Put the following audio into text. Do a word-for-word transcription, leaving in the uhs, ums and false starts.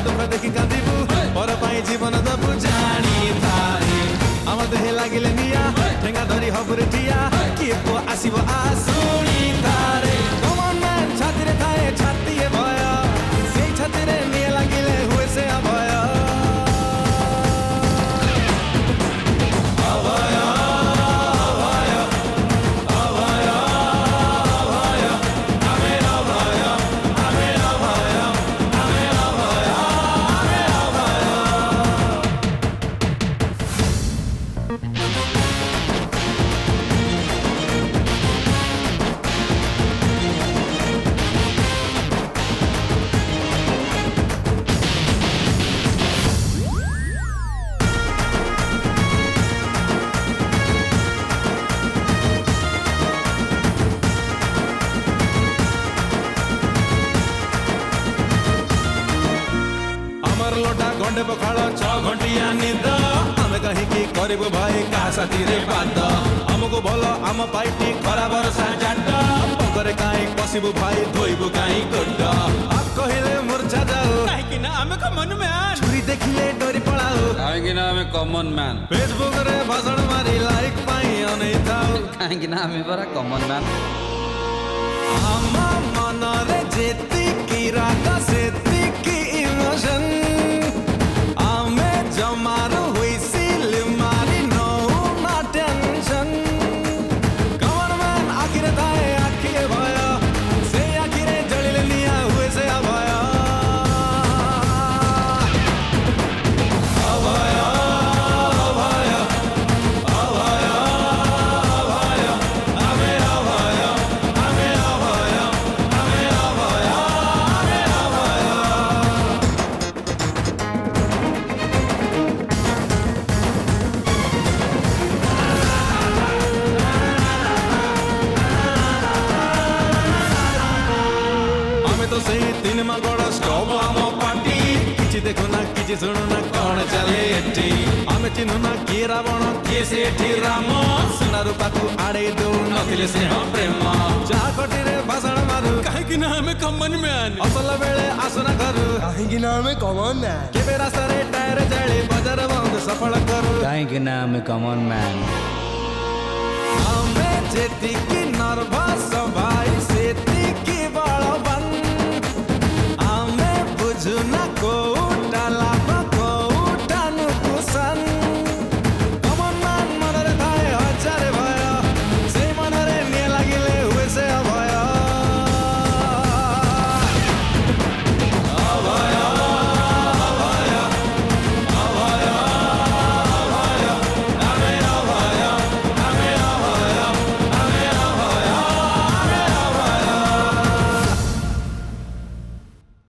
दुख देखि कांदिबु पर पाई जीवन दबु जानी थारे आम देहे लागिले निया ठेंगा धरी हबुरे ठिया किए पो आसीबो आसुनी थारे कमन मैन छातीरे थाए छातीए भय सेई छातीरे निया लागिले हुए से अभय घंटे पखाड़ छ घंटिया निद आम कहीं करू भाई क्या साथी रे बात आमको भल आम पाइटी खरा भरसा जाट पकरे कहीं पशबू भाई धोबू कहीं गोड कहले मूर्छा जाऊ कहीं आम कमन मैन छुरी देखिले डोरी पड़ाऊ कहीं आम कमन मैन फेसबुक रे भाषण मारी लाइक पाई अनै थाऊ कहीं आम बरा कमन मैन आम मन रे जेती की राग सेती की इमोशन जमारो हुई सील मारी नो ना टेंशन कमन मैन आखिरे थाए आखिए भय से आखिरे जलिले निया हुए से अभय अभय अभय अभय अभय आमे अभय आमे अभय आमे अभय आमे अभय तो सही तीन मागड़ स्टॉप आम पार्टी किछि देखु ना किछि सुनु ना कौन चले एठी आमे चिन्हु ना किए रावण किए से एठी राम सुना रूपा को आड़े दो नथिले स्नेह प्रेम चाकटी रे भाषण मारू काहे कि ना हमें कमन मैन असल बेले आसना करू काहे कि ना हमें कमन मैन केबे रास्ता रे टायर जाळे बाजार बंद सफल करू काहे कि ना हमें कमन मैन आमे जेती की नर्वस भाई सेती की बलवन बुझना को